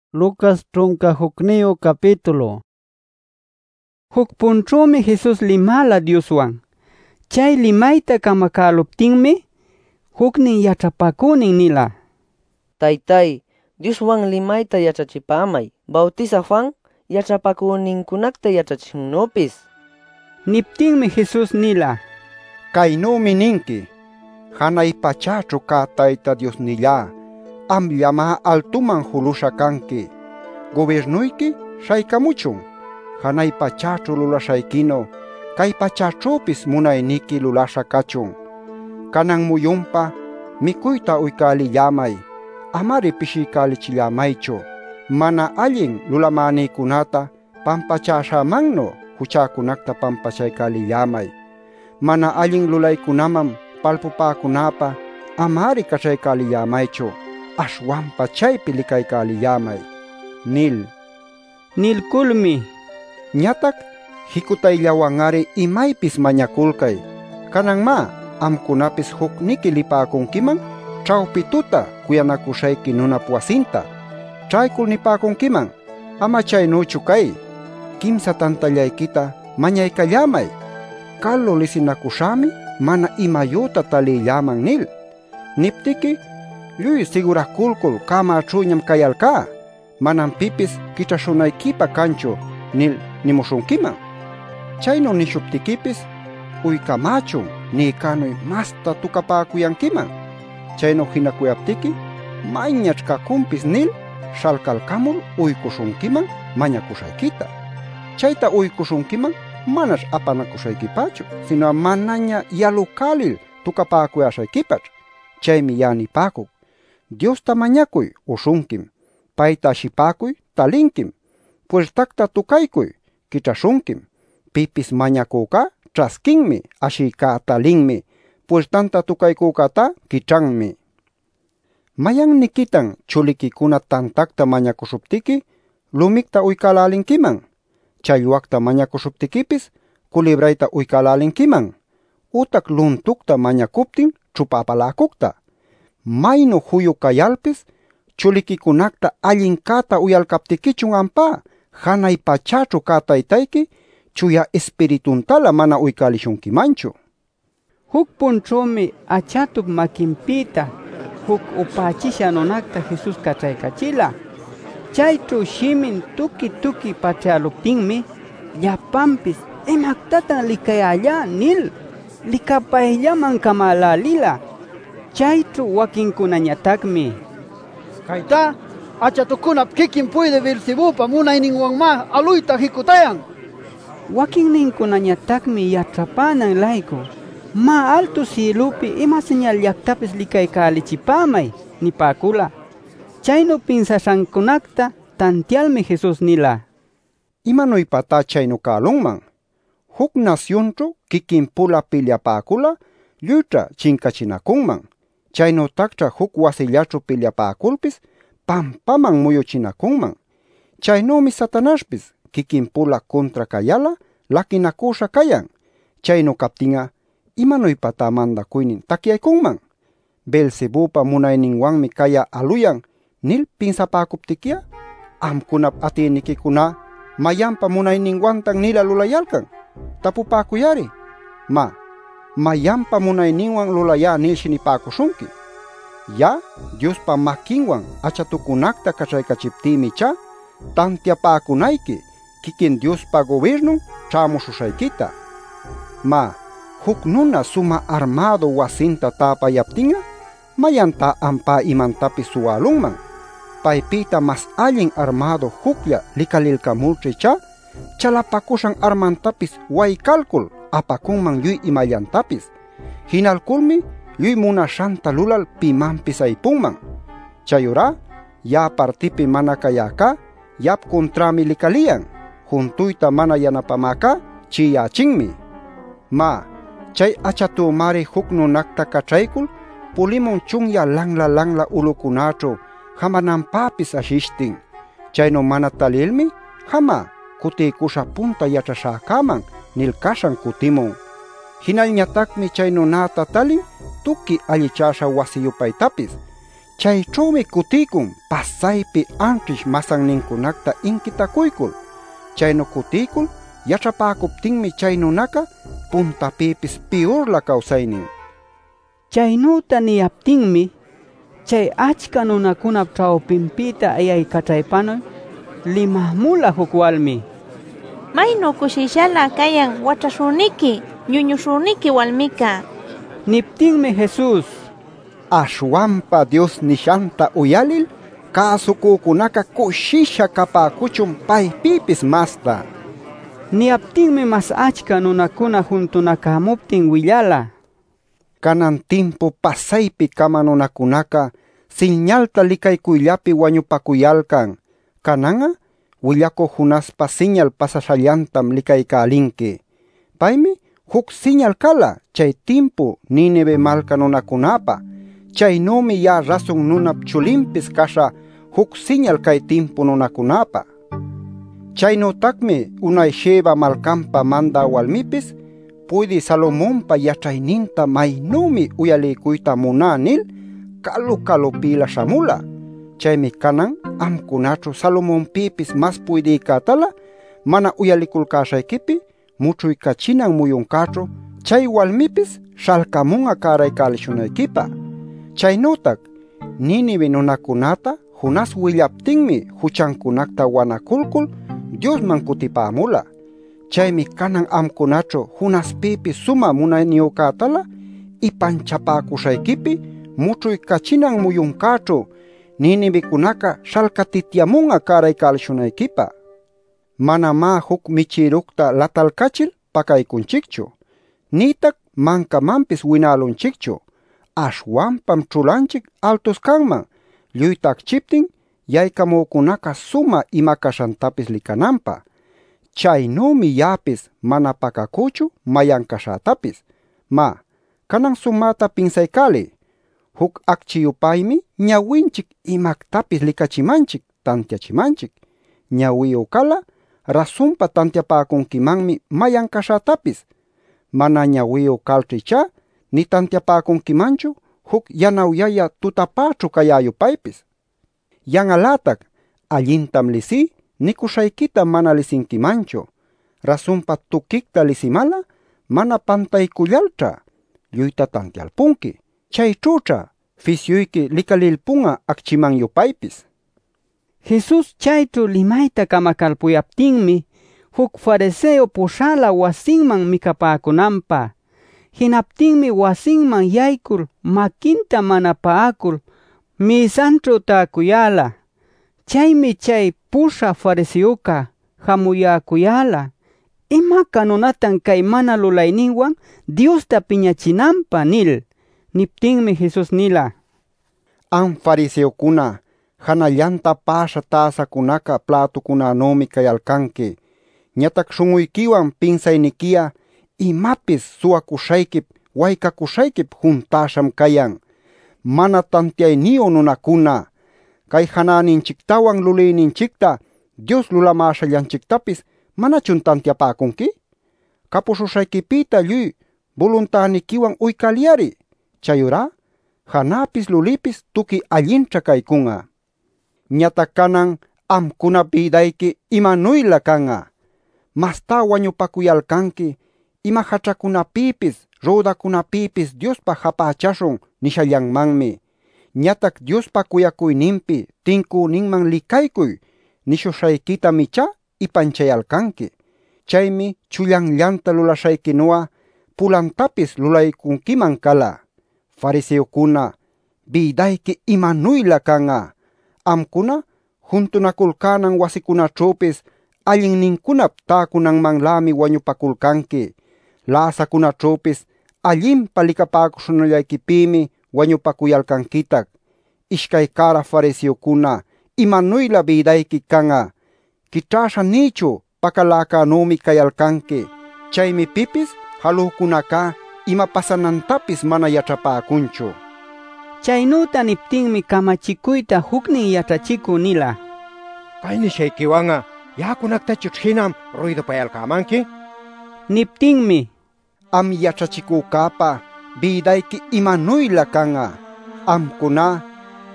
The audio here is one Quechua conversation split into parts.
Lucas trunca hukniyo capítulo. Huk punchumi Jesus limala Dioswan. Chay limayta kamakaluptinmi huknin yachapakunin nila. Taytay, Dioswan limayta yachachipamay. Bautiza Juan yachapakuninkunakta yachachinnupis. Niptinmi Jesus nila. Kaynumi ninki. Hanay pachachu ka Tayta Diosnilla. Amllama altuman hulusha kanki. Gobernuyki shaykamuchun. Hanay pachachu lulashaykino. Kay pachachupis munayniki lulasha kachun. Kanan muyumpa mikuyta uykalillamay. Amari pishikalichillamaychu. Mana allin lulamanikunata pampachashamanno huchakunakta pampachaykalillamay. Mana allin lulaykunaman palpupakunapa amari kachaykalillaymaychu. Ashwanpa chaypi likaykalillamay. Nilkulmi. Ñatak hikutayllawangari imaypis mañakulkay. Kanan ma amkunapis hukniki lipakunkiman chawpituta kuyanakushayki nunap wasinta. Chaykul nipakunkiman ama chaynuchu kay. Kimsa tantallaykita mañaykallamay. Kallo lisinakushami mana imayuta talillaman nil. Niptiki lluy sigurakulkul kama chuñam kayalka. Manan pipis kichashunaykipa kanchu nil nimushunkiman. Chayno nishuptikipis uykamachun nikanuy masta tukapakuyankiman. Chayno hinakuyaptiki mañach kakumpis nil shalkalkamul uykushunkiman mañakushaykita. Chayta uykushunkiman manash apanakushaykipachu, sino manaña yalukalil tukapakuyashaykipach. Chaymi yanipakuk. Diosta mañakuy ushunkim. Payta ashipakuy talinkim. Puertakta tukaykuy kichashunkim. Pipis mañakuka traskinmi, ashika talinmi. Puertanta tukaykukata kichanmi. Mayan nikitan chulikikuna tantakta mañakushuptiki lumikta uykalalinkiman. Challwakta mañakushuptikipis kulibrayta uykalalinkiman. Utak luntukta mañakuptin chupapalakukta. Maynu huyu kayalpis chulikikunakta allinkata uyalkaptikichun ampa. Hanay pachachu ka taytayki chuya espirituntala mana uykalishunkimanchu. Huk punchumi achatup makinpita huk upachisha nonakta Jesus kachaykachila. Chaychu shimin tuki pachaluptinmi llapampis imaktatan likayalla nil likapayllaman kamalalila. Chaychu wakinkunañatakmi kayta achatukunap kikin puyde Beelzebupa munayninwanma aluyta hikutayan. Wakinninkunañatakmi yatrapanan layku. Ma alto cielupi ima señal llaktapis likaykalichipamay nipakula. Chayno pinsashankunakta tantialmi Jesus nila. Imanuypata chayno kalunman. Huk nacionchu kikinpula pilyapakula lluyta chinkachinakunman. Chayno takcha huk wasillachu pilyapakulpis pampaman muyuchinakunman. Chaynomi Satanashpis kikinpula kontra kayala lakinakusha kayan. Chayno kaptinga imanuypata mandakuynin takiaykunman. Beelzebupa munayninwanmi kaya aluyan nil pinsapakuptikia amkunap atinikikuna mayanpa munayninwantan nila lulayalkan. Tapupakuyari. Mayanpa munayninwan lulaya nil shinipakushunki. Ya Diospa makinwan achatukunakta kachaykachiptimi cha tantiapakunayki kikin Diospa gobierno chamushusaykita. Huk nuna suma armado wasinta tapayaptinga mayanta ampa imantapis suwalunman. Paypita mas allin armado huklla likalilkamulche cha chalapakushan armantapis waykalkul apakunman lluy imallantapis. Hinalkulmi lluy munashanta lulal pimanpis aypunman. Chayura ya partipi mana kayaka yap kontrami likaliyan. Juntuyta mana yanapamaka chiyachinmi. Chay achatumari huk nunakta kachaykul pulimun chunya langla ulukunacho hamanampapis ashishtin. Chayno mana talilmi hama kutikusha punta yachashakaman nilkashan kutimun. Hinalñatakmi chay nunata talin tuki allichasha wasiyupaytapis. Chaychawmi kutikun pasaypi antish masanninkunakta inkitakuykul. Chayno kutikul yachapäkuptinmi chay nunaka puntapipis piorla kawsaynin. Chaynuta niyaptinmi chay achka nunakunap chawpinpita ayaykatraypanoy limahmula huk walmi. Maynu kushishalla kayan wachashuniki, ñuñushuniki walmika. Niptinmi Jesus: Ashwanpa Dios nishanta uyalil, kasukukunaka kushisha kapakuchun paypipis masta. Niyaptinmi mas achka nunakuna juntunakamuptin willala. Kanan timpo pasaypi kama nunakunaka señalta likaykuyllapi wañupakuyalkan. Kananga willako hunaspa señal pasashallantam likaykalinki. Paymi huk señal kala chay timpo Nineve malka nunakunapa. Chaynomi ya rason nunap chulimpis kasha huk señal kay timpo nunakunapa. Chaynotakmi unay Sheba malkampa manda walmipis puidi Salomonpa yachayninta maynomi uyalikuyta munanil kalu pila shamula. Chaymi kanan amkunachu Salomonpipis mas puidiykatala mana uyalikulkashaykipi muchuykachinan muyunkachu chay walmipis shalkamunga karaykalishunaykipaq. Chaynotak Ninive nunakunata hunas willaptinmi huchankunakta wanakulkul Diosman kutipämula. Chaymi kanan amkunachu hunaspipis suma munayniyuqatala ipanchapäkushaykipi muchuykachinan muyunkachu Ninivekunaka shalkatityamunga karaykalishunaykipaq. Manama huk michirukta latalkachil pakaykunchikchu, nitak mankamanpis winalunchikchu. Ashwanpam chulanchik altos kanman, lluytakchiptin yaykamukunaka suma imakashantapis likananpa. Chaynomi yapis mana pakakuchu mayankashatapis. Ma, kanan sumata pinsaykali. Huk akchiyupaymi ñawinchik imaktapis likachimanchik, tantiachimanchik. Ñawiyu kala rasunpa tantiapakunkimanmi mayankashatapis. Mana ñawiyu kalchicha ni tantiapakunkimanchu huk yanawyaya tutapachu kayayupaypis. Yanalatak allintam lisi nikushaykita mana lisinkimanchu. Rasunpa tukikta lisimala mana pantaykullalcha lluyta tantialpunki. Chaychucha fisyuyki likalilpunga akchiman yupaypis. Jesus chaychu limayta kamakalpuyaptinmi huk fariseo pushala wasinman mikapakunanpa. Hinaptinmi wasinman yaykul makinta mana paakul misanchu taakuyala. Chaymi chay pusha fariseoka hamuyakuyala. Ima kanunatan kay mana lulayninwan Diosta piñachinanpa nil. Niptinmi Jesus nila: An fariseokuna hanallanta pasha tasakunaka platukunanomi kayalkanki. Ñatak shunuykiwan pinsaynikia imapis suwakushaykip waykakushaykip juntasham kayan. Mana tantiayniyo nunakuna. Kay hananinchiktawan luliyninchikta Dios lulamashallanchiktapis manachun tantiapakunki? Kapushusaykipita lluy voluntanikiwan uykaliari. Chayura, hanapis lulipis tuki allincha kaykunga. Ñatak kanan amkuna vidayki imanuyla kanga. Masta wañupakuyalkanki ima hachakunapipis, rodakunapipis Diospa hapachashun nishallanmanmi. Ñatak Diospa kuyakuyninpi tinkuninman likaykuy nishushaykita micha ipanchayalkanki. Chaymi chullanllanta lulashaykinuwa pulantapis lulaykunkiman kala. Fariseokuna, vidayki imanuyla kanga. Amkuna juntunakulkanan wasikunachupis allinninkunap taakunanmanlami wañupakulkanki. Lasakunachupis allinpa likapakushunllaykipimi wañupakuyalkankitak. Ishkay kara fariseokuna, imanuyla vidayki kanga. Kichasha nichu pakalakanomi kayalkanki. Chaymi pipis halukunaka ima pasanantapis mana yachapakunchu. Chaynuta niptinmi kamachikuyta huknin yachachiku nila: Kaynishaykiwanga yakunaktachu hinam ruido payalkamanki? Niptinmi: Am yachachikukapa vidayki imanuyla kanga. Amkuna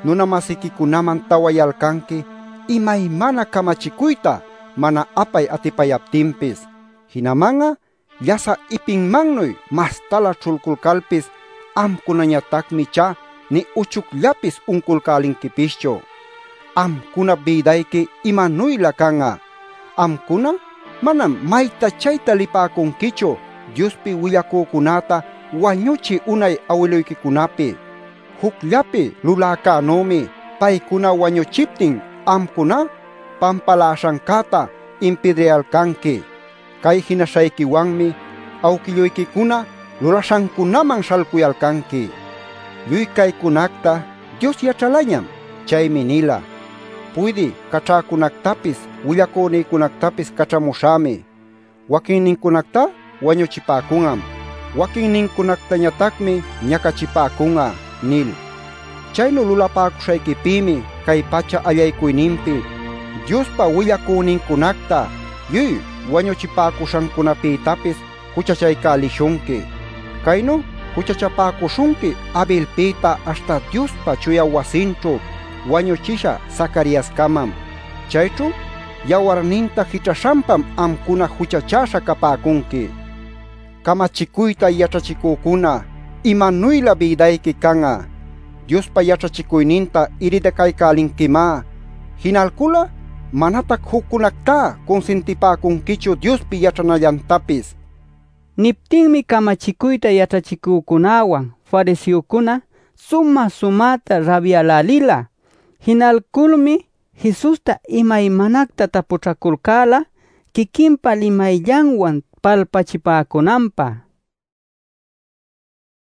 nuna masikikunaman tawayalkanki imaymana kamachikuyta mana apay atipayaptinpis. Hinamanga llasa ipinmannuy mastala chulkulkalpis amkunañatakmi cha ni uchuklapis unkulkalinkipischu. Amkuna bidayki imanuyla kanga. Amkuna manam mayta chayta lipakunkichu Diospi willakukunata wañuchi unay abueloykikunapi. Hukllapi lulakanumi paykuna wañuchiptin amkuna pampalashankata impidrialkanki. Kay hinashaykiwanmi awkilluykikuna lulashankunaman shalkuyalkanki. Lluy kaykunakta Dios yachalañam, chaymi nila. Puydi kachakunaktapis willakunaykunaktapis kachamushami. Wakinninkunakta wañuchipakunam. Wakinninkunaktañatakmi ñakachipakunga nil. Chaynu lulapakushaykipimi kay pacha allaykuyninpi Diospa willakuninkunakta lluy wañuchipakushankunapitapis huchachaykalishunki. Kaynu huchachapakushunki Abelpita hasta Diospa chuya wasinchu wañuchisha Zacariaskamam. Chaychu yawarninta hichashampam amkuna huchachasha kapakunki. Kamachikuyta yachachikukuna imanuyla bidayki kanga. Diospa yachachikuyninta iridakaykalinkima. Hinalkula manatak hukkunakta consentipakunkichu Diospi yachanallantapis. Niptinmi kamachikuyta yachachikukunawan fariseokuna sumata rabialalila. Hinalkulmi Jesusta imaymanakta tapuchakulkala kikinpa limayllanwan palpachipakunanpa.